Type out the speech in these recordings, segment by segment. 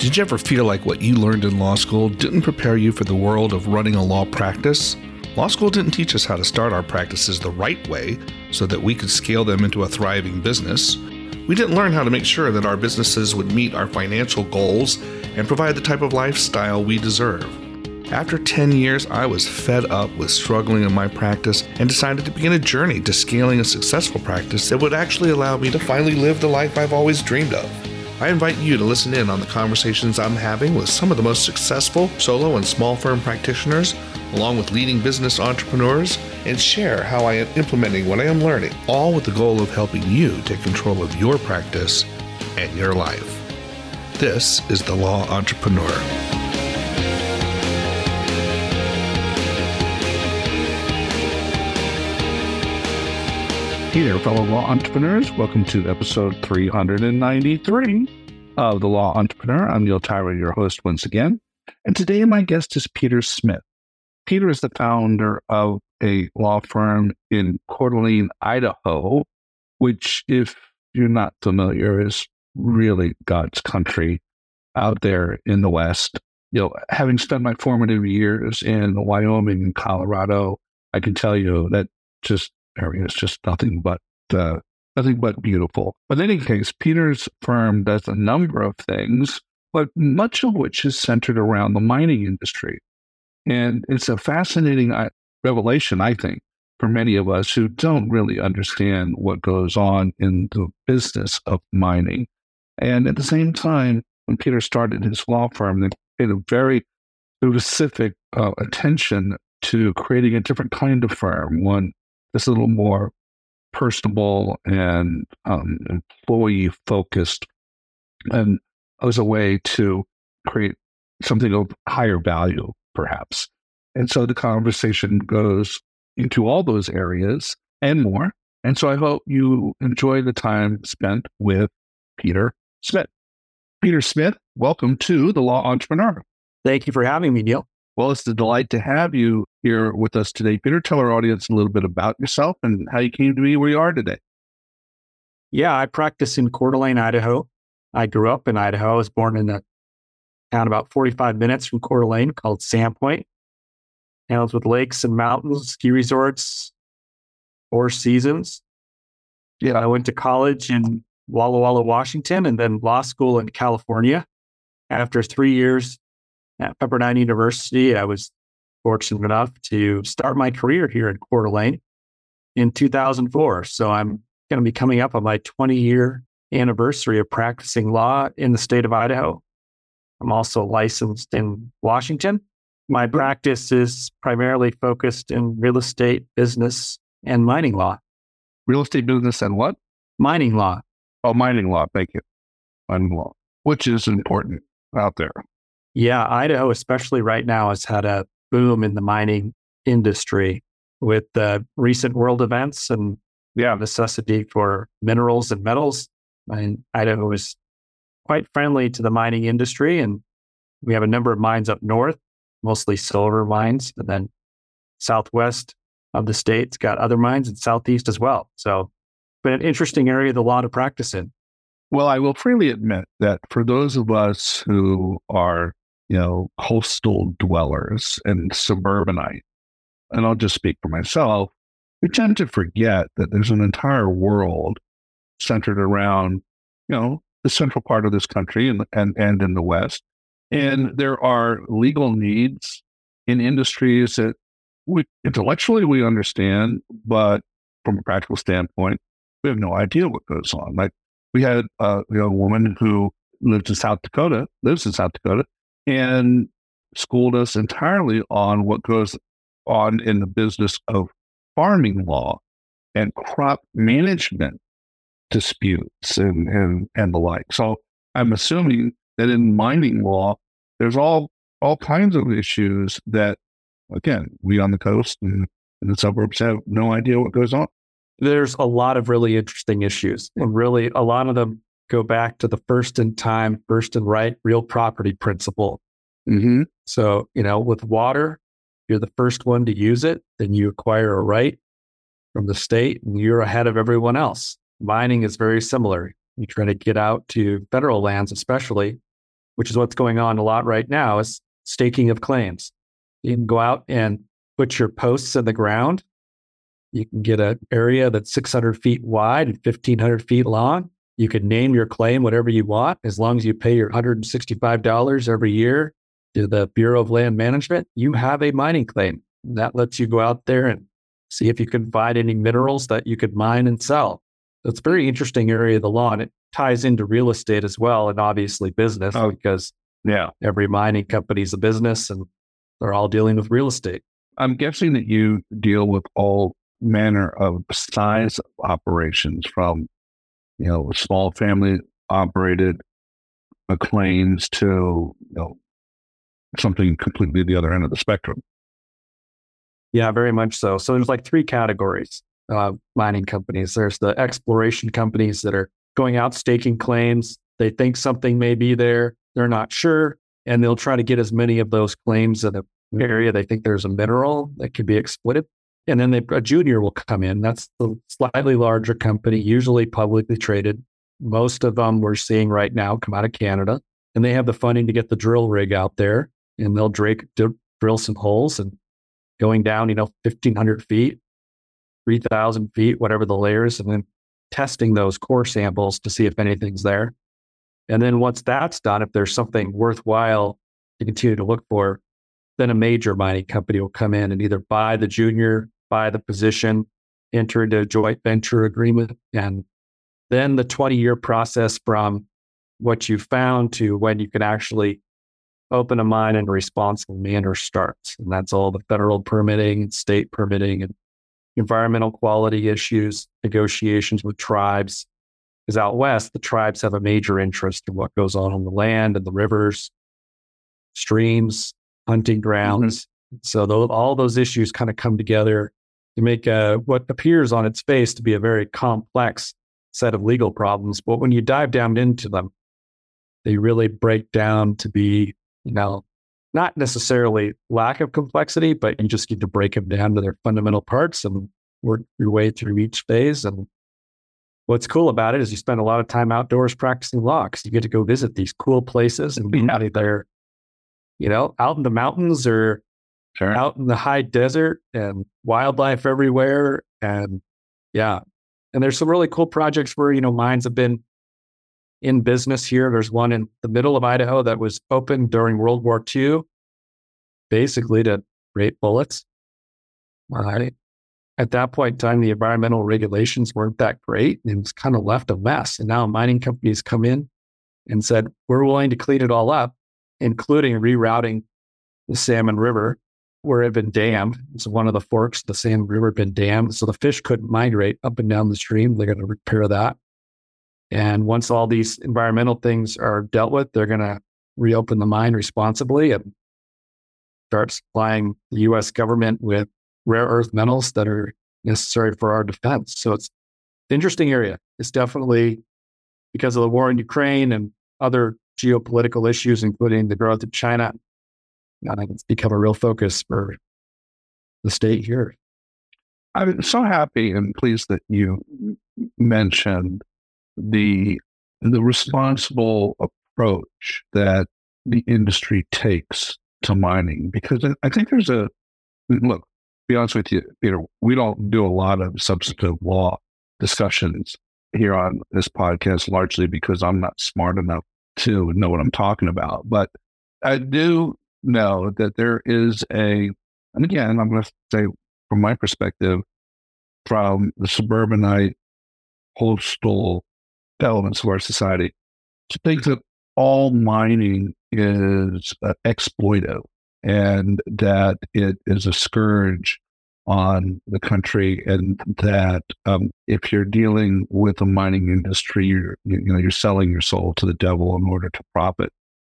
Did you ever feel like what you learned in law school didn't prepare you for the world of running a law practice? Law school didn't teach us how to start our practices the right way so that we could scale them into a thriving business. We didn't learn how to make sure that our businesses would meet our financial goals and provide the type of lifestyle we deserve. After 10 years, I was fed up with struggling in my practice and decided to begin a journey to scaling a successful practice that would actually allow me to finally live the life I've always dreamed of. I invite you to listen in on the conversations I'm having with some of the most successful solo and small firm practitioners, along with leading business entrepreneurs, and share how I am implementing what I am learning, all with the goal of helping you take control of your practice and your life. This is The Law Entrepreneur. Hey there, fellow law entrepreneurs. Welcome to episode 393 of The Law Entrepreneur. I'm Neil Tyra, your host once again. And today my guest is Peter Smith. Peter is the founder of a law firm in Coeur d'Alene, Idaho, which, if you're not familiar, is really God's country out there in the West. Having spent my formative years in Wyoming and Colorado, I can tell you that area is just nothing but beautiful. But in any case, Peter's firm does a number of things, but much of which is centered around the mining industry. And it's a fascinating revelation, I think, for many of us who don't really understand what goes on in the business of mining. And at the same time, when Peter started his law firm, they paid a very specific attention to creating a different kind of firm, one that's a little more personable and employee-focused, and as a way to create something of higher value, perhaps. And so the conversation goes into all those areas and more. And so I hope you enjoy the time spent with Peter Smith. Peter Smith, welcome to The Law Entrepreneur. Thank you for having me, Neil. Well, it's a delight to have you here with us today. Peter, tell our audience a little bit about yourself and how you came to be where you are today. Yeah, I practice in Coeur d'Alene, Idaho. I grew up in Idaho. I was born in a town about 45 minutes from Coeur d'Alene called Sandpoint. Towns with lakes and mountains, ski resorts, 4 seasons. Yeah, I went to college in Walla Walla, Washington, and then law school in California. After 3 years at Pepperdine University, I was fortunate enough to start my career here in Coeur d'Alene in 2004. So I'm going to be coming up on my 20-year anniversary of practicing law in the state of Idaho. I'm also licensed in Washington. My practice is primarily focused in real estate, business, and mining law. Real estate business and what? Mining law. Oh, mining law. Thank you. Mining law, which is important out there. Yeah, Idaho, especially right now, has had a boom in the mining industry with the recent world events and necessity for minerals and metals. Idaho is quite friendly to the mining industry, and we have a number of mines up north, mostly silver mines, and then southwest of the state's got other mines, and southeast as well. So, but an interesting area of the law to practice in. Well, I will freely admit that for those of us who are coastal dwellers and suburbanite, and I'll just speak for myself, we tend to forget that there's an entire world centered around, the central part of this country and in the West. And there are legal needs in industries that intellectually we understand, but from a practical standpoint, we have no idea what goes on. Like we had a woman who lives in South Dakota, and schooled us entirely on what goes on in the business of farming law and crop management disputes and the like. So I'm assuming that in mining law, there's all kinds of issues that, again, we on the coast and in the suburbs have no idea what goes on. There's a lot of really interesting issues, and really a lot of them go back to the first in time, first and right, real property principle. Mm-hmm. So, with water, you're the first one to use it, then you acquire a right from the state and you're ahead of everyone else. Mining is very similar. You try to get out to federal lands, especially, which is what's going on a lot right now, is staking of claims. You can go out and put your posts in the ground. You can get an area that's 600 feet wide and 1,500 feet long. You can name your claim whatever you want, as long as you pay your $165 every year to the Bureau of Land Management. You have a mining claim. That lets you go out there and see if you can find any minerals that you could mine and sell. So it's a very interesting area of the law, and it ties into real estate as well, and obviously business, because every mining company is a business, and they're all dealing with real estate. I'm guessing that you deal with all manner of size operations, from small family operated claims to something completely the other end of the spectrum. Yeah, very much so. So there's like three categories of mining companies. There's the exploration companies that are going out staking claims. They think something may be there. They're not sure. And they'll try to get as many of those claims in an area they think there's a mineral that could be exploited. And then a junior will come in. That's the slightly larger company, usually publicly traded. Most of them we're seeing right now come out of Canada. And they have the funding to get the drill rig out there. And they'll drill some holes, and going down, 1,500 feet, 3,000 feet, whatever the layers, and then testing those core samples to see if anything's there. And then once that's done, if there's something worthwhile to continue to look for, then a major mining company will come in and either buy the junior, buy the position, enter into a joint venture agreement. And then the 20-year process from what you found to when you can actually open a mine in a responsible manner starts. And that's all the federal permitting, state permitting, and environmental quality issues, negotiations with tribes. Because out west, the tribes have a major interest in what goes on the land and the rivers, streams, hunting grounds. Mm-hmm. So all those issues kind of come together to make what appears on its face to be a very complex set of legal problems. But when you dive down into them, they really break down to be, not necessarily lack of complexity, but you just need to break them down to their fundamental parts and work your way through each phase. And what's cool about it is you spend a lot of time outdoors practicing law, because you get to go visit these cool places and be out there, out in the mountains or out in the high desert, and wildlife everywhere. And and there's some really cool projects where, mines have been in business here. There's one in the middle of Idaho that was opened during World War II, basically to create bullets. Right. At that point in time, the environmental regulations weren't that great. It was kind of left a mess. And now mining companies come in and said, we're willing to clean it all up, including rerouting the Salmon River, where it had been dammed. It's one of the forks of the Salmon River had been dammed. So the fish couldn't migrate up and down the stream. They're going to repair that. And once all these environmental things are dealt with, they're going to reopen the mine responsibly and start supplying the U.S. government with rare earth metals that are necessary for our defense. So it's an interesting area. It's definitely, because of the war in Ukraine and other geopolitical issues, including the growth of China, I think it's become a real focus for the state here. I'm so happy and pleased that you mentioned the responsible approach that the industry takes to mining, because I think there's look, to be honest with you, Peter, we don't do a lot of substantive law discussions here on this podcast, largely because I'm not smart enough to know what I'm talking about. But I do know that there is and again, I'm going to say from my perspective, from the suburbanite coastal elements of our society, to think that all mining is exploitive and that it is a scourge on the country, and that if you're dealing with a mining industry, you're selling your soul to the devil in order to profit.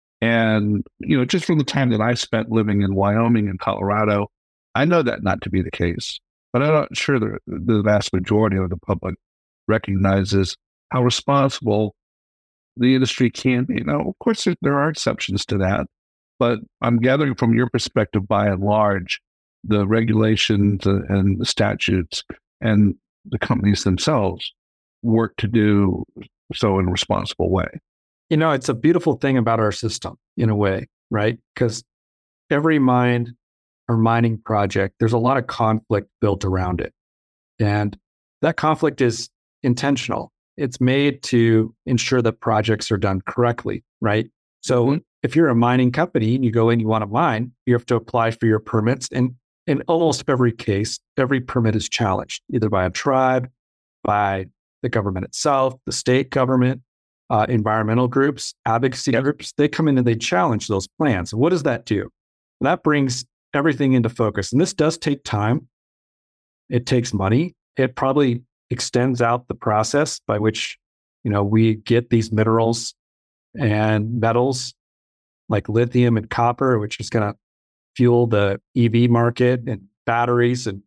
And just from the time that I spent living in Wyoming and Colorado, I know that not to be the case. But I'm not sure the vast majority of the public recognizes how responsible the industry can be. Now, of course, there are exceptions to that, but I'm gathering from your perspective, by and large, the regulations and the statutes and the companies themselves work to do so in a responsible way. It's a beautiful thing about our system in a way, right? Because every mine or mining project, there's a lot of conflict built around it. And that conflict is intentional. It's made to ensure that projects are done correctly, right? So if you're a mining company and you go in, you want to mine, you have to apply for your permits. And in almost every case, every permit is challenged, either by a tribe, by the government itself, the state government, environmental groups, advocacy groups. They come in and they challenge those plans. And what does that do? That brings everything into focus. And this does take time. It takes money. It probably extends out the process by which, we get these minerals and metals like lithium and copper, which is going to fuel the EV market and batteries and,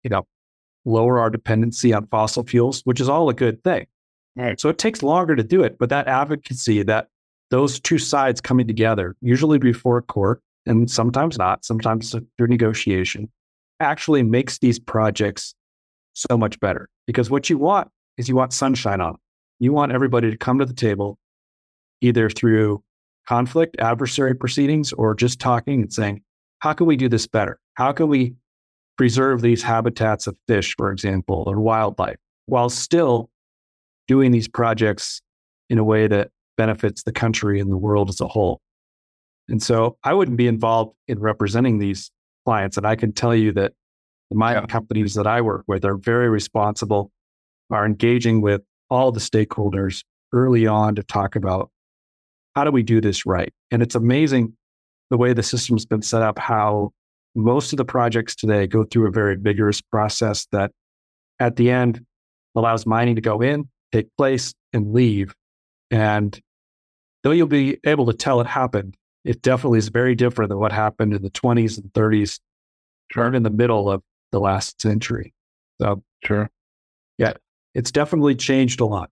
lower our dependency on fossil fuels, which is all a good thing. Right. So it takes longer to do it, but that advocacy, that those two sides coming together, usually before court and sometimes not, sometimes through negotiation, actually makes these projects so much better. Because what you want is you want sunshine on them. You want everybody to come to the table, either through conflict, adversary proceedings, or just talking and saying, how can we do this better? How can we preserve these habitats of fish, for example, or wildlife, while still doing these projects in a way that benefits the country and the world as a whole? And so I wouldn't be involved in representing these clients. And I can tell you that the mining companies that I work with are very responsible, are engaging with all the stakeholders early on to talk about how do we do this right? And it's amazing the way the system's been set up, how most of the projects today go through a very vigorous process that at the end allows mining to go in, take place, and leave. And though you'll be able to tell it happened, it definitely is very different than what happened in the 20s and 30s, right in the middle of the last century. So, yeah, it's definitely changed a lot.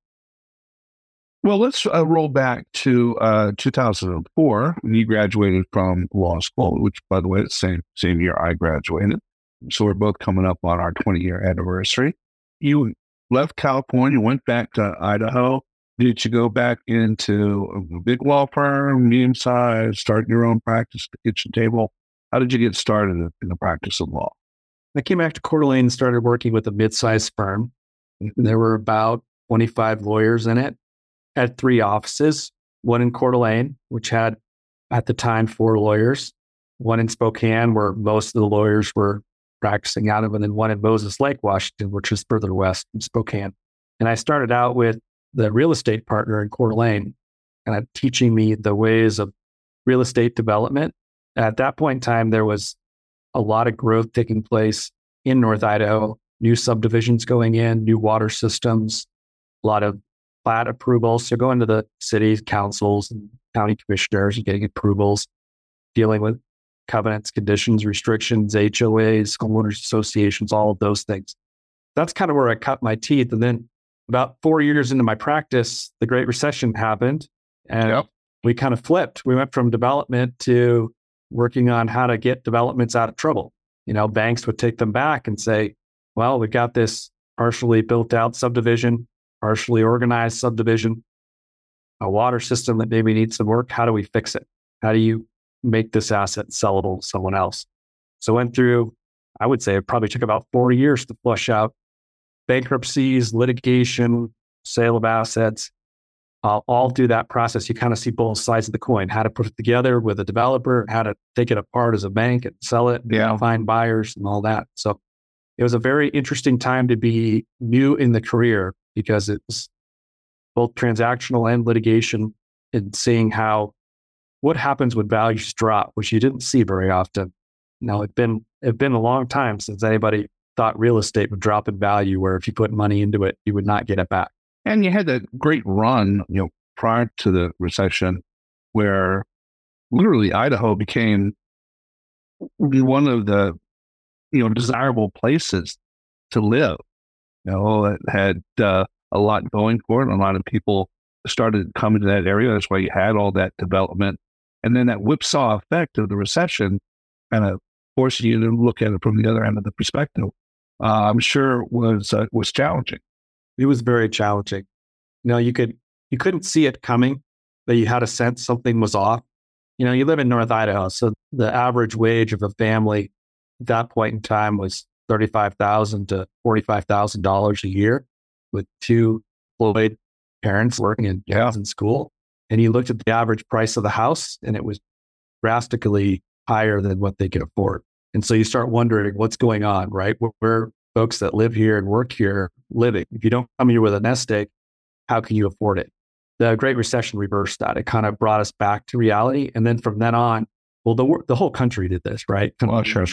Well, let's roll back to 2004 when you graduated from law school, which, by the way, is the same year I graduated. So we're both coming up on our 20-year anniversary. You left California, went back to Idaho. Did you go back into a big law firm, medium size, start your own practice at the kitchen table? How did you get started in the practice of law? I came back to Coeur d'Alene and started working with a mid-sized firm. There were about 25 lawyers in it. Had 3 offices, one in Coeur d'Alene, which had at the time 4 lawyers, one in Spokane, where most of the lawyers were practicing out of, and then one in Moses Lake, Washington, which is further west in Spokane. And I started out with the real estate partner in Coeur d'Alene, kind of teaching me the ways of real estate development. At that point in time, there was a lot of growth taking place in North Idaho, new subdivisions going in, new water systems, a lot of plat approvals. So going to the city councils and county commissioners and getting approvals, dealing with covenants, conditions, restrictions, HOAs, homeowners associations, all of those things. That's kind of where I cut my teeth. And then about 4 years into my practice, the Great Recession happened and we kind of flipped. We went from development to working on how to get developments out of trouble. Banks would take them back and say, well, we've got this partially built out subdivision, partially organized subdivision, a water system that maybe needs some work. How do we fix it? How do you make this asset sellable to someone else? So went through, I would say it probably took about 4 years to flush out bankruptcies, litigation, sale of assets, all through that process. You kind of see both sides of the coin, how to put it together with a developer, how to take it apart as a bank and sell it, find buyers and all that. So it was a very interesting time to be new in the career because it's both transactional and litigation and seeing what happens when values drop, which you didn't see very often. Now, it'd been a long time since anybody thought real estate would drop in value, where if you put money into it, you would not get it back. And you had that great run, prior to the recession, where literally Idaho became one of the, desirable places to live. It had a lot going for it. A lot of people started coming to that area. That's why you had all that development. And then that whipsaw effect of the recession kind of forced you to look at it from the other end of the perspective. I'm sure was challenging. It was very challenging. You couldn't see it coming. that you had a sense something was off. You live in North Idaho, so the average wage of a family at that point in time was $35,000 to $45,000 a year, with two employed parents working in in school. And you looked at the average price of the house, and it was drastically higher than what they could afford. And so you start wondering what's going on, right? Where folks that live here and work here living. If you don't come here with a nest egg, how can you afford it? The Great Recession reversed that. It kind of brought us back to reality. And then from then on, well, the whole country did this, right? Well, sure.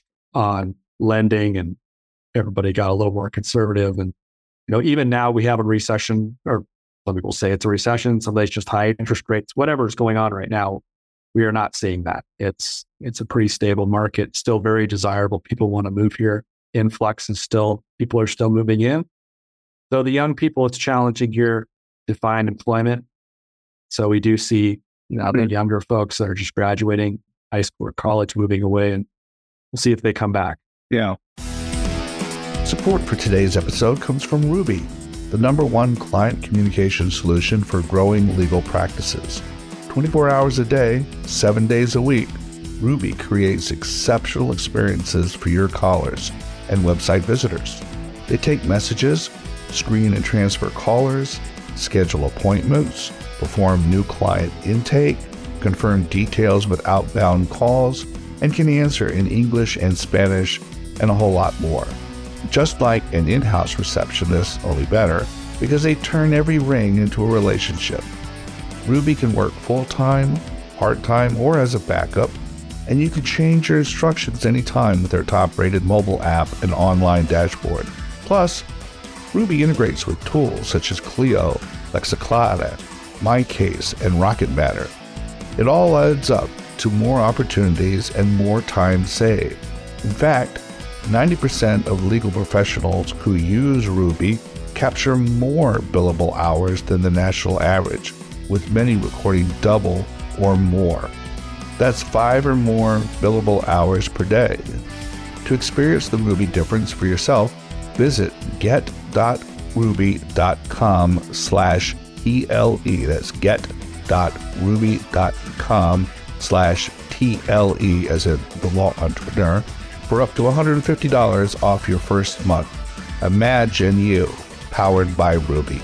On lending, and everybody got a little more conservative. And, even now we have a recession, or some people say it's a recession. Somebody's just high interest rates, whatever is going on right now. We are not seeing that. It's a pretty stable market, still very desirable. People want to move here. Influx is people are still moving in. Though the young people, it's challenging here to find employment. So we do see the younger folks that are just graduating high school or college moving away, and we'll see if they come back. Yeah. Support for today's episode comes from Ruby, the #1 client communication solution for growing legal practices. 24 hours a day, 7 days a week, Ruby creates exceptional experiences for your callers and website visitors. They take messages, screen and transfer callers, schedule appointments, perform new client intake, confirm details with outbound calls, and can answer in English and Spanish, and a whole lot more. Just like an in-house receptionist, only better, because they turn every ring into a relationship. Ruby can work full-time, part-time, or as a backup, and you can change your instructions anytime with their top-rated mobile app and online dashboard. Plus, Ruby integrates with tools such as Clio, Lexiclara, MyCase, and Rocket Matter. It all adds up to more opportunities and more time saved. In fact, 90% of legal professionals who use Ruby capture more billable hours than the national average, with many recording double or more. That's 5 or more billable hours per day. To experience the Ruby difference for yourself, visit get.ruby.com/TLE. That's get.ruby.com/TLE, as in the law entrepreneur, for up to $150 off your first month. Imagine you, powered by Ruby.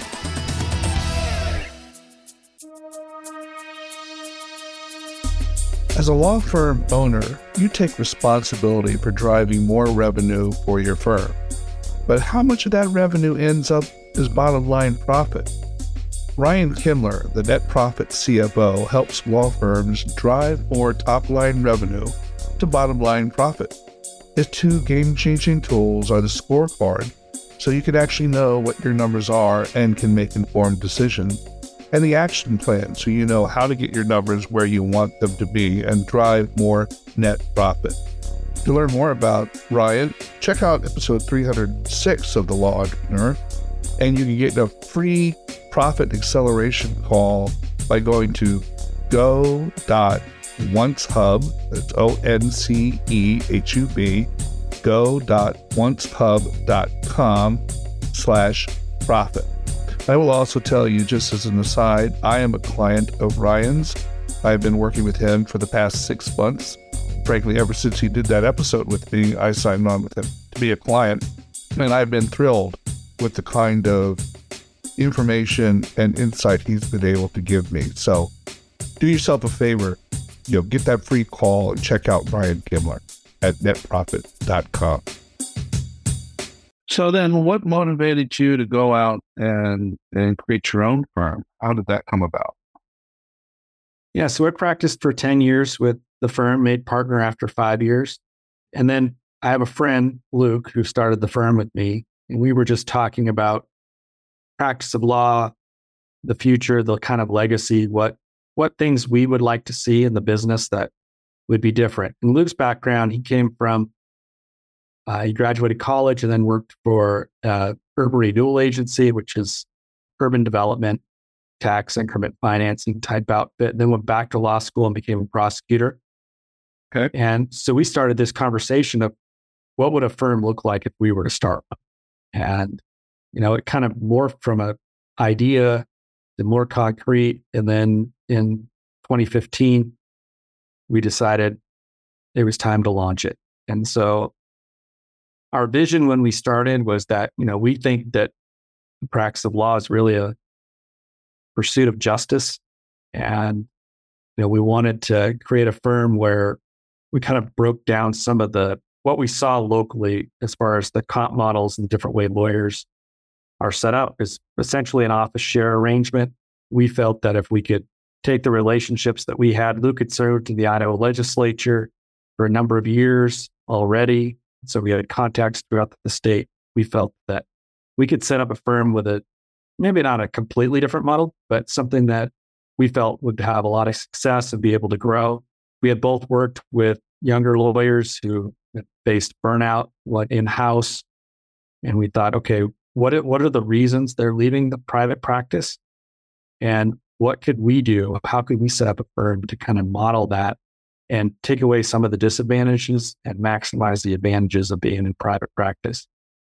As a law firm owner, you take responsibility for driving more revenue for your firm. But how much of that revenue ends up as bottom line profit? Ryan Kimler, the net profit CFO, helps law firms drive more top line revenue to bottom line profit. His 2 game-changing tools are the scorecard, so you can actually know what your numbers are and can make informed decisions, and the action plan, so you know how to get your numbers where you want them to be and drive more net profit. To learn more about Ryan, check out episode 306 of The Law Entrepreneur, and you can get a free profit acceleration call by going to go.oncehub, that's ONCEHUB, go.oncehub.com/profit. I will also tell you, just as an aside, I am a client of Ryan's. I've been working with him for the past 6 months. Frankly, ever since he did that episode with me, I signed on with him to be a client. And I've been thrilled with the kind of information and insight he's been able to give me. So do yourself a favor, get that free call and check out Ryan Kimler at netprofit.com. So then what motivated you to go out and create your own firm? How did that come about? Yeah, so I practiced for 10 years with the firm, made partner after 5 years. And then I have a friend, Luke, who started the firm with me. And we were just talking about practice of law, the future, the kind of legacy, what things we would like to see in the business that would be different. In Luke's background, he came from, he graduated college and then worked for Urban Renewal Agency, which is urban development, tax increment financing type outfit, then went back to law school and became a prosecutor. Okay. And so we started this conversation of what would a firm look like if we were to start one? And, it kind of morphed from an idea and more concrete. And then in 2015, we decided it was time to launch it. And so our vision when we started was that, we think that the practice of law is really a pursuit of justice. And, we wanted to create a firm where we kind of broke down some of what we saw locally as far as the comp models and different way lawyers are set up is essentially an office share arrangement. We felt that if we could take the relationships that we had, Luke had served in the Idaho legislature for a number of years already. So we had contacts throughout the state. We felt that we could set up a firm with maybe not a completely different model, but something that we felt would have a lot of success and be able to grow. We had both worked with younger lawyers who faced burnout in-house. And we thought, okay, what are the reasons they're leaving the private practice? And what could we do? How could we set up a firm to kind of model that and take away some of the disadvantages and maximize the advantages of being in private practice?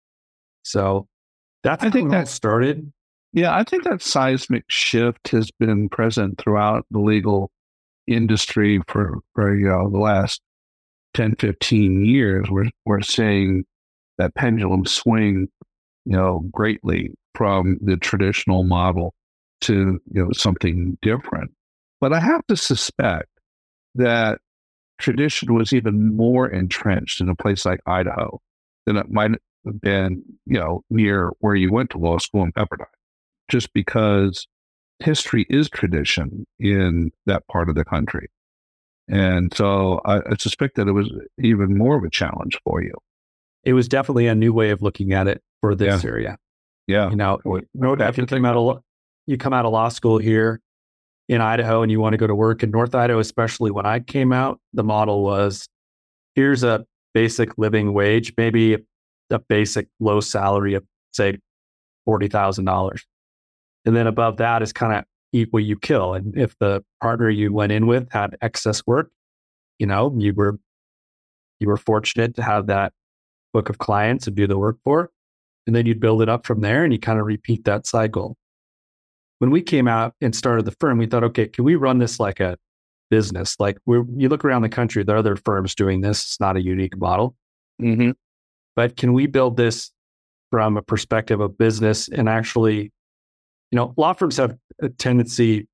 So I think that started. Yeah, I think that seismic shift has been present throughout the legal industry for the last 10, 15 years. We're seeing that pendulum swing, greatly from the traditional model to, something different. But I have to suspect that tradition was even more entrenched in a place like Idaho than it might have been, near where you went to law school in Pepperdine, just because history is tradition in that part of the country. And so I suspect that it was even more of a challenge for you. It was definitely a new way of looking at it for this area. Yeah. If you come out of law school here in Idaho and you want to go to work in North Idaho, especially when I came out, the model was, here's a basic living wage, maybe a basic low salary of, say, $40,000. And then above that is kind of eat what you kill. And if the partner you went in with had excess work, you were fortunate to have that book of clients to do the work for. And then you'd build it up from there and you kind of repeat that cycle. When we came out and started the firm, we thought, okay, can we run this like a business? Like you look around the country, there are other firms doing this. It's not a unique model. Mm-hmm. But can we build this from a perspective of business and actually, law firms have a tendency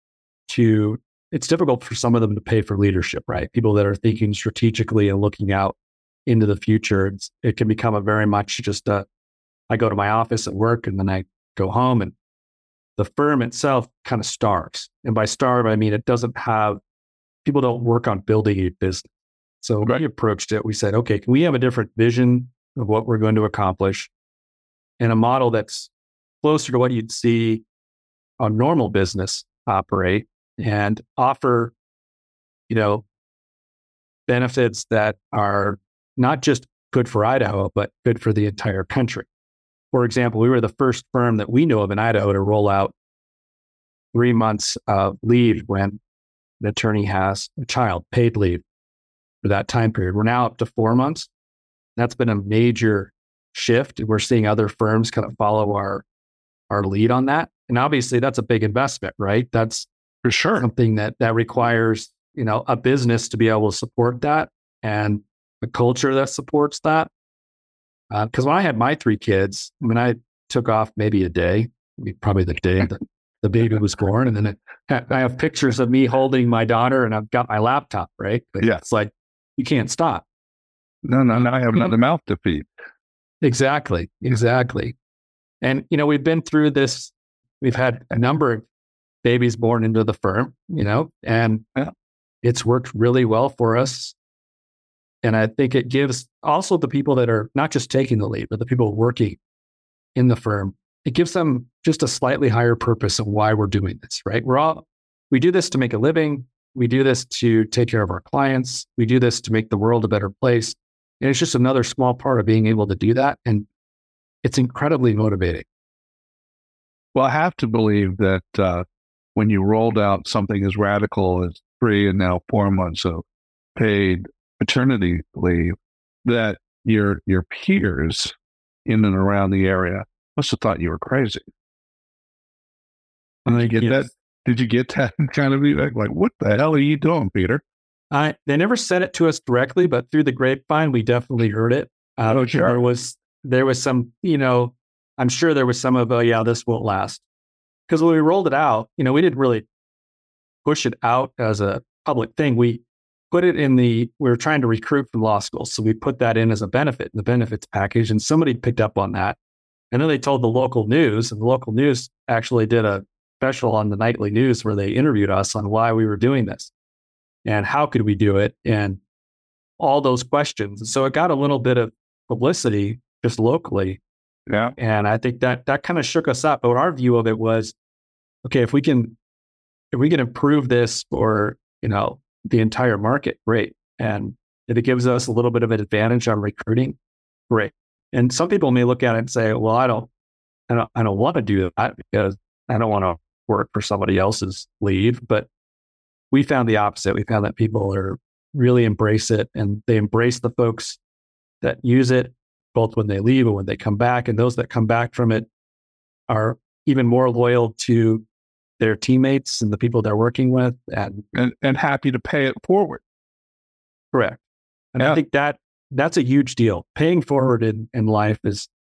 it's difficult for some of them to pay for leadership, right? People that are thinking strategically and looking out into the future. It can become a very much just I go to my office at work and then I go home, and the firm itself kind of starves. And by starve, I mean, people don't work on building a business. So we approached it. We said, okay, can we have a different vision of what we're going to accomplish and a model that's closer to what you'd see a normal business operate and offer, benefits that are not just good for Idaho, but good for the entire country. For example, we were the first firm that we know of in Idaho to roll out 3 months of leave when an attorney has a child, paid leave for that time period. We're now up to 4 months. That's been a major shift. We're seeing other firms kind of follow our lead on that. And obviously that's a big investment, right? That's for sure something that requires, a business to be able to support that and a culture that supports that. Because when I had my 3 kids, I took off maybe a day, probably the day that the baby was born. And then I have pictures of me holding my daughter and I've got my laptop, right? But it's like, you can't stop. No, I have another mouth to feed. Exactly. And, we've been through this. We've had a number of babies born into the firm, and it's worked really well for us. And I think it gives also the people that are not just taking the lead, but the people working in the firm, it gives them just a slightly higher purpose of why we're doing this, right? We do this to make a living. We do this to take care of our clients. We do this to make the world a better place. And it's just another small part of being able to do that. And it's incredibly motivating. Well, I have to believe that when you rolled out something as radical as 3 and now 4 months of paid paternity leave, that your peers in and around the area must have thought you were crazy. Did you get that? Did you get that kind of feedback? Like, what the hell are you doing, Peter? They never said it to us directly, but through the grapevine, we definitely heard it. Sure. There was some, I'm sure there was some of, this won't last. Because when we rolled it out, we didn't really push it out as a public thing. We put it we were trying to recruit from law school. So we put that in as a benefit in the benefits package, and somebody picked up on that. And then they told the local news, and the local news actually did a special on the nightly news where they interviewed us on why we were doing this and how could we do it and all those questions. And so it got a little bit of publicity just locally. Yeah. And I think that kind of shook us up. But our view of it was, okay, if we can improve this for, the entire market, great. And if it gives us a little bit of an advantage on recruiting, great. And some people may look at it and say, well, I don't want to do that because I don't want to work for somebody else's leave. But we found the opposite. We found that people really embrace it, and they embrace the folks that use it, both when they leave and when they come back. And those that come back from it are even more loyal to their teammates and the people they're working with, and happy to pay it forward. Correct. And I think that's a huge deal. Paying forward in life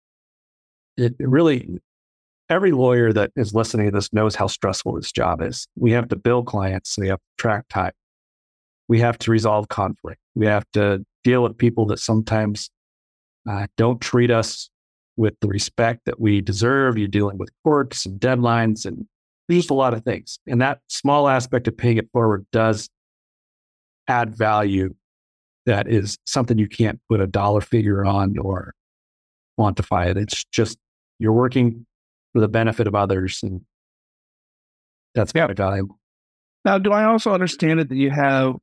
it really, every lawyer that is listening to this knows how stressful this job is. We have to bill clients. We have to track time. We have to resolve conflict. We have to deal with people that sometimes don't treat us with the respect that we deserve. You're dealing with courts and deadlines and just a lot of things. And that small aspect of paying it forward does add value. That is something you can't put a dollar figure on or quantify it. It's just, you're working for the benefit of others, and that's very valuable. Now, do I also understand it that you have,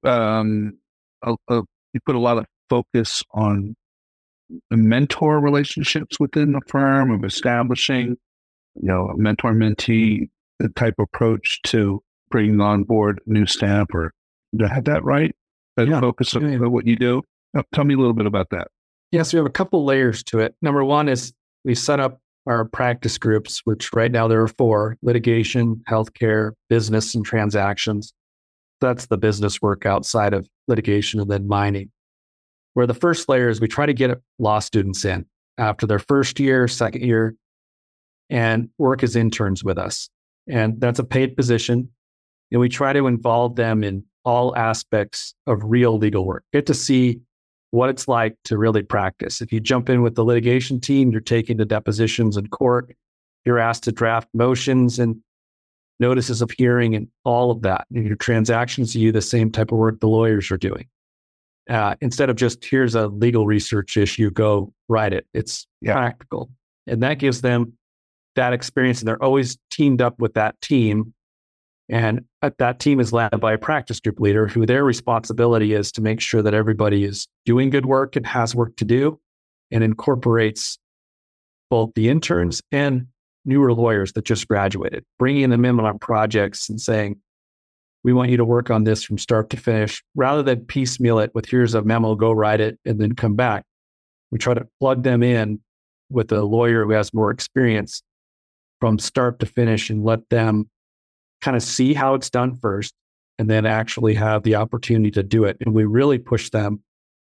you put a lot of focus on mentor relationships within the firm, of establishing, a mentor-mentee type approach to bringing on board new staff, or do I have that right? Focus of what you do? Tell me a little bit about that. Yes, we have a couple layers to it. Number one is we set up our practice groups, which right now there are 4: litigation, healthcare, business, and transactions. That's the business work outside of litigation, and then mining. Where the first layer is we try to get law students in after their first year, second year, and work as interns with us. And that's a paid position. And we try to involve them in all aspects of real legal work. Get to see what it's like to really practice. If you jump in with the litigation team, you're taking the depositions in court. You're asked to draft motions and notices of hearing and all of that. In your transactions, you do the same type of work the lawyers are doing. Instead of just, here's a legal research issue, go write it. It's practical. And that gives them that experience. And they're always teamed up with that team. And that team is led by a practice group leader who their responsibility is to make sure that everybody is doing good work and has work to do, and incorporates both the interns and newer lawyers that just graduated, bringing them in on projects and saying, we want you to work on this from start to finish, rather than piecemeal it with, here's a memo, go write it, and then come back. We try to plug them in with a lawyer who has more experience from start to finish and let them kind of see how it's done first, and then actually have the opportunity to do it. And we really push them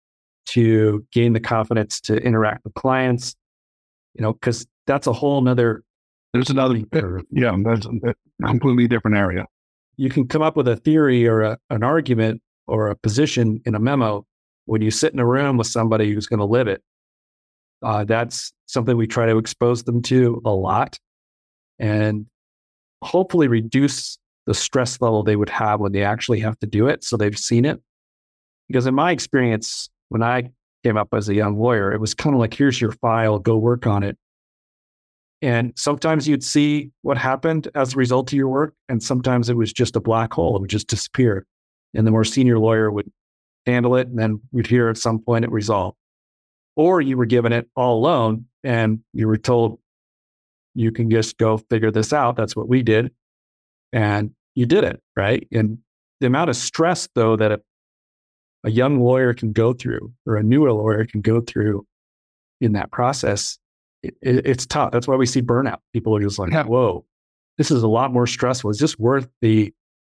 to gain the confidence to interact with clients, because that's a whole nother. There's another, that's a completely different area. You can come up with a theory or an argument or a position in a memo. When you sit in a room with somebody who's going to live it, that's something we try to expose them to a lot, and hopefully reduce the stress level they would have when they actually have to do it. So they've seen it. Because in my experience, when I came up as a young lawyer, it was kind of like, here's your file, go work on it. And sometimes you'd see what happened as a result of your work. And sometimes it was just a black hole. It would just disappear. And the more senior lawyer would handle it. And then we'd hear at some point it resolved. Or you were given it all alone and you were told, you can just go figure this out. That's what we did. And you did it, right? And the amount of stress, though, that a young lawyer can go through, or a newer lawyer can go through in that process, it's tough. That's why we see burnout. People are just like, whoa, this is a lot more stressful. Is this worth the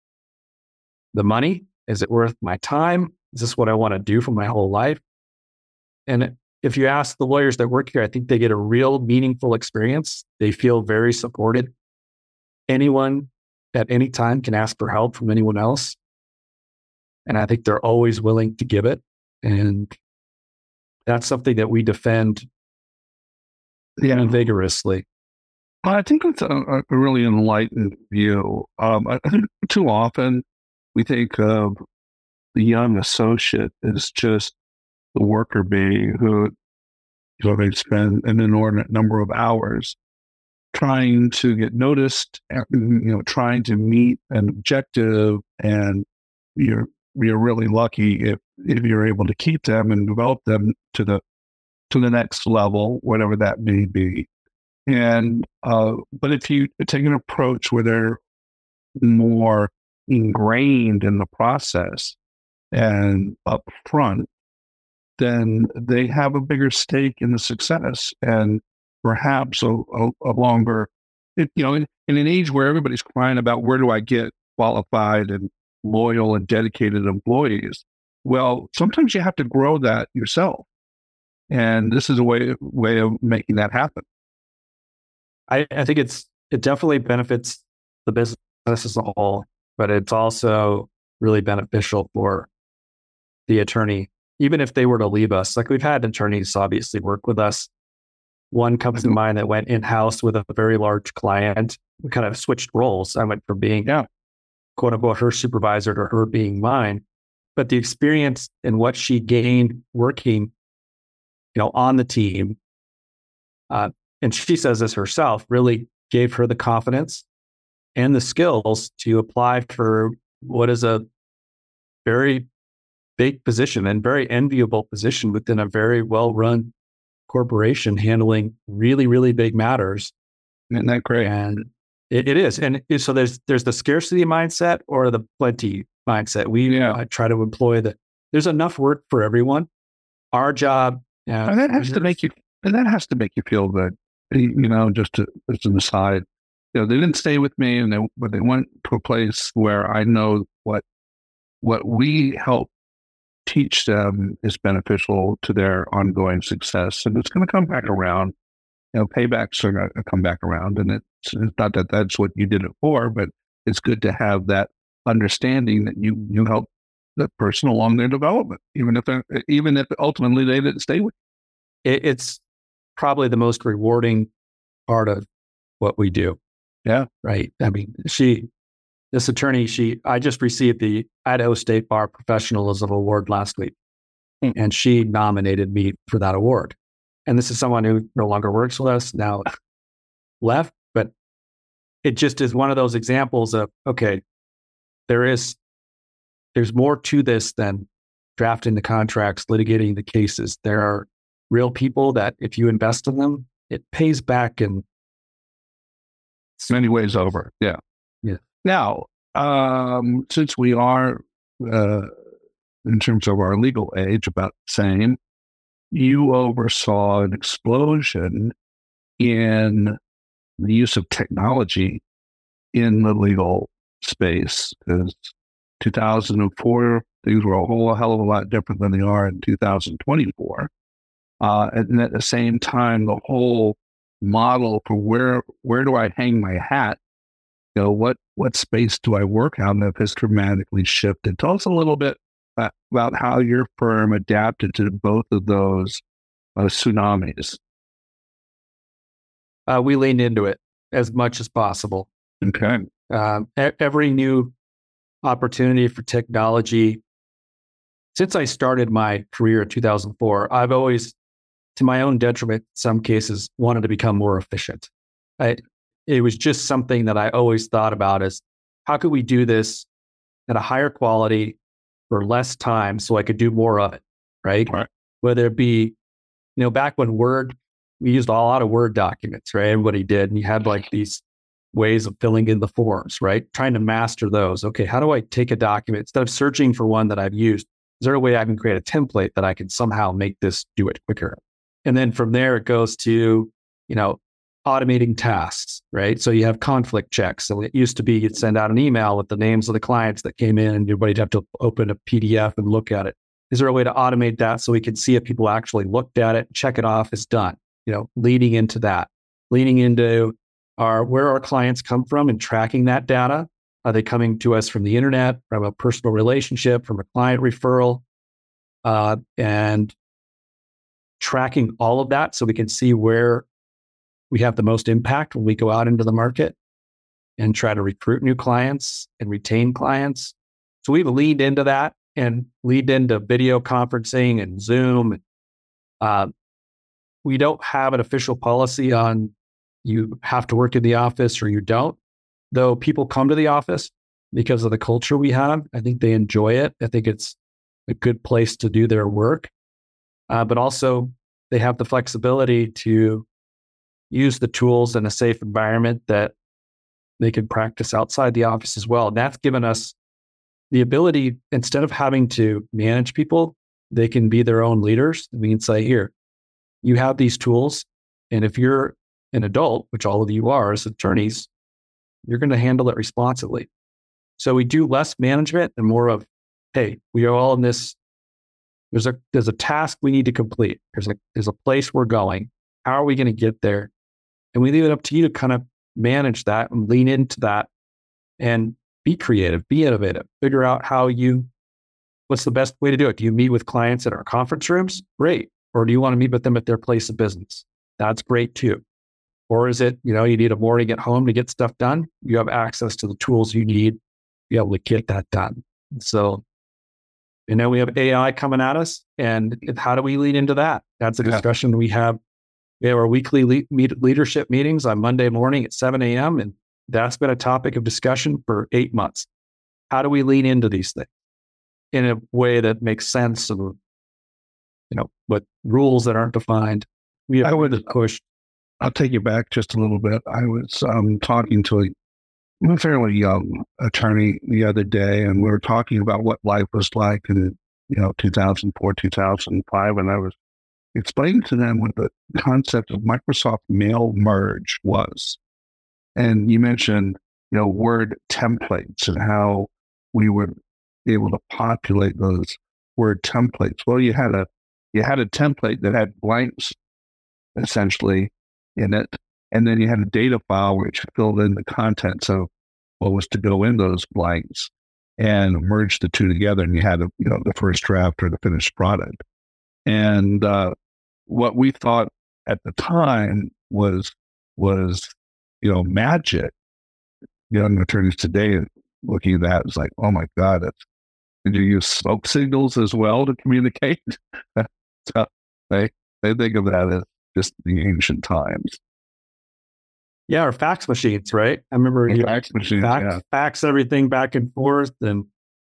money? Is it worth my time? Is this what I want to do for my whole life? And if you ask the lawyers that work here, I think they get a real meaningful experience. They feel very supported. Anyone at any time can ask for help from anyone else. And I think they're always willing to give it. And that's something that we defend vigorously. I think it's a really enlightened view. I think too often we think of the young associate as just the worker bee who, they spend an inordinate number of hours trying to get noticed, trying to meet an objective, and you're really lucky if you're able to keep them and develop them to the next level, whatever that may be. And but if you take an approach where they're more ingrained in the process and upfront, then they have a bigger stake in the success and perhaps a longer, in an age where everybody's crying about where do I get qualified and loyal and dedicated employees. Well, sometimes you have to grow that yourself. And this is a way of making that happen. I think it definitely benefits the business as a whole, but it's also really beneficial for the attorney, even if they were to leave us. Like, we've had attorneys obviously work with us. One comes to mind that went in-house with a very large client. We kind of switched roles. I went from being, quote unquote, her supervisor to her being mine. But the experience and what she gained working, on the team, and she says this herself, really gave her the confidence and the skills to apply for what is a very big position and very enviable position within a very well-run corporation handling really, really big matters. Isn't that great? And it is. And so there's the scarcity mindset or the plenty mindset. We try to employ there's enough work for everyone. Our job. And that has to make you feel good. Just as an aside, they didn't stay with me, and they went to a place where I know what we help teach them is beneficial to their ongoing success, and it's going to come back around. Paybacks are going to come back around, and it's not that that's what you did it for, but it's good to have that understanding that you help the person along their development, even if ultimately they didn't stay with you. It's probably the most rewarding part of what we do. Yeah. Right. I mean, this attorney, I just received the Idaho State Bar Professionalism Award last week, and she nominated me for that award. And this is someone who no longer works with us, now left, but it just is one of those examples of, okay, there's more to this than drafting the contracts, litigating the cases. There are real people that if you invest in them, it pays back in many ways over. Yeah. Yeah. Now, since we are, in terms of our legal age, about the same, you oversaw an explosion in the use of technology in the legal space. Because 2004, things were a whole hell of a lot different than they are in 2024. And at the same time, the whole model for where do I hang my hat? What space do I work out of has dramatically shifted. Tell us a little bit about how your firm adapted to both of those tsunamis. We leaned into it as much as possible. Okay. Every new opportunity for technology, since I started my career in 2004, I've always, to my own detriment, in some cases, wanted to become more efficient. It was just something that I always thought about as, how could we do this at a higher quality for less time so I could do more of it, right? Whether it be, back when Word, we used a lot of Word documents, right? Everybody did. And you had like these ways of filling in the forms, right? Trying to master those. Okay, how do I take a document, instead of searching for one that I've used, is there a way I can create a template that I can somehow make this do it quicker? And then from there, it goes to, automating tasks, right? So you have conflict checks. So it used to be you'd send out an email with the names of the clients that came in and everybody'd have to open a PDF and look at it. Is there a way to automate that so we can see if people actually looked at it, check it off as done? Leading into that, leading into where our clients come from and tracking that data. Are they coming to us from the internet, from a personal relationship, from a client referral, and tracking all of that so we can see where we have the most impact when we go out into the market and try to recruit new clients and retain clients. So we've leaned into that and leaned into video conferencing and Zoom. We don't have an official policy on you have to work in the office or you don't, though people come to the office because of the culture we have. I think they enjoy it. I think it's a good place to do their work, but also they have the flexibility to use the tools in a safe environment that they can practice outside the office as well. And that's given us the ability, instead of having to manage people, they can be their own leaders. We can say, here, you have these tools. And if you're an adult, which all of you are as attorneys, you're going to handle it responsibly. So we do less management and more of, hey, we are all in this. There's a task we need to complete. There's a place we're going. How are we going to get there? And we leave it up to you to kind of manage that and lean into that and be creative, be innovative, figure out what's the best way to do it. Do you meet with clients at our conference rooms? Great. Or do you want to meet with them at their place of business? That's great too. Or is it, you need a morning at home to get stuff done? You have access to the tools you need to be able to get that done. So, we have AI coming at us, and how do we lead into that? That's a discussion we have. We have our weekly leadership meetings on Monday morning at 7 a.m. And that's been a topic of discussion for 8 months. How do we lean into these things in a way that makes sense of, what rules that aren't defined? I would push. I'll take you back just a little bit. I was talking to a fairly young attorney the other day, and we were talking about what life was like in 2004, 2005, and I was explaining to them what the concept of Microsoft Mail Merge was. And you mentioned, word templates and how we were able to populate those word templates. Well, you had a template that had blanks essentially in it, and then you had a data file which filled in the contents of what was to go in those blanks and merged the two together, and you had the first draft or the finished product. And what we thought at the time was magic. Young attorneys today looking at that is like, oh my God, did you use smoke signals as well to communicate? So they think of that as just the ancient times. Yeah, or fax machines, right? I remember fax machines, fax everything back and forth. And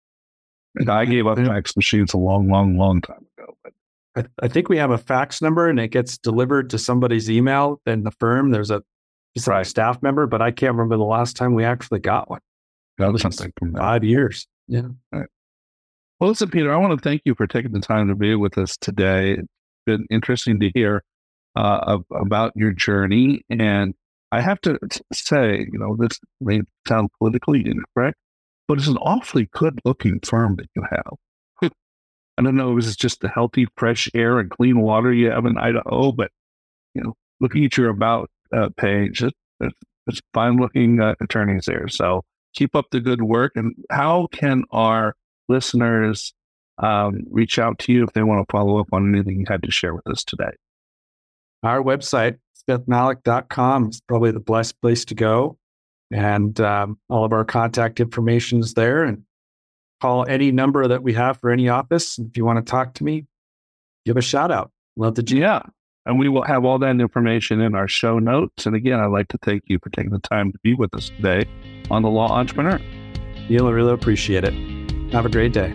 I gave up fax machines a long, long, long time ago. But I think we have a fax number and it gets delivered to somebody's email in the firm. There's a staff member, but I can't remember the last time we actually got one. Got something from that. 5 years. Yeah. Right. Well, listen, Peter, I want to thank you for taking the time to be with us today. It's been interesting to hear about your journey. And I have to say, this may sound politically incorrect, but it's an awfully good-looking firm that you have. I don't know if it's just the healthy, fresh air and clean water you have in Idaho, but, looking at your About page, it's fine-looking attorneys there. So keep up the good work. And how can our listeners reach out to you if they want to follow up on anything you had to share with us today? Our website, smithmalek.com, is probably the best place to go. And all of our contact information is there. And call any number that we have for any office. If you want to talk to me, give a shout out. Love to do. Yeah. And we will have all that information in our show notes. And again, I'd like to thank you for taking the time to be with us today on The Law Entrepreneur. Neil, I really appreciate it. Have a great day.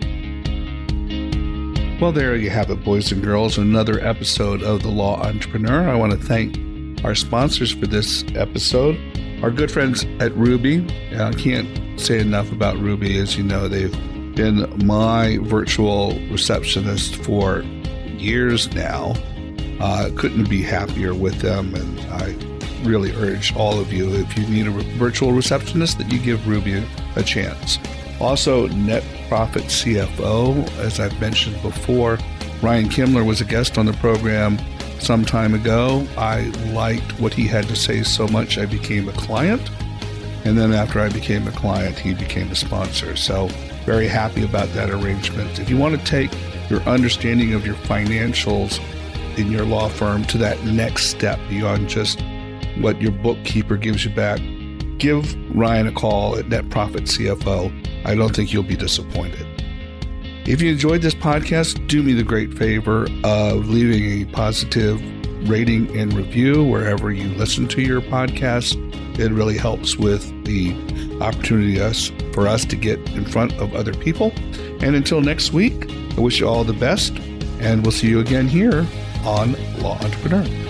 Well, there you have it, boys and girls. Another episode of The Law Entrepreneur. I want to thank our sponsors for this episode. Our good friends at Ruby. I can't say enough about Ruby. As you know, they've been my virtual receptionist for years now. Couldn't be happier with them, and I really urge all of you, if you need a virtual receptionist, that you give Ruby a chance. Also, Net Profit CFO, as I've mentioned before, Ryan Kimler was a guest on the program some time ago. I liked what he had to say so much, I became a client. And then after I became a client, he became a sponsor. So very happy about that arrangement. If you want to take your understanding of your financials in your law firm to that next step beyond just what your bookkeeper gives you back, give Ryan a call at Net Profit CFO. I don't think you'll be disappointed. If you enjoyed this podcast, do me the great favor of leaving a positive rating and review wherever you listen to your podcast. It really helps with the opportunity for us to get in front of other people. And until next week, I wish you all the best, and we'll see you again here on Law Entrepreneur.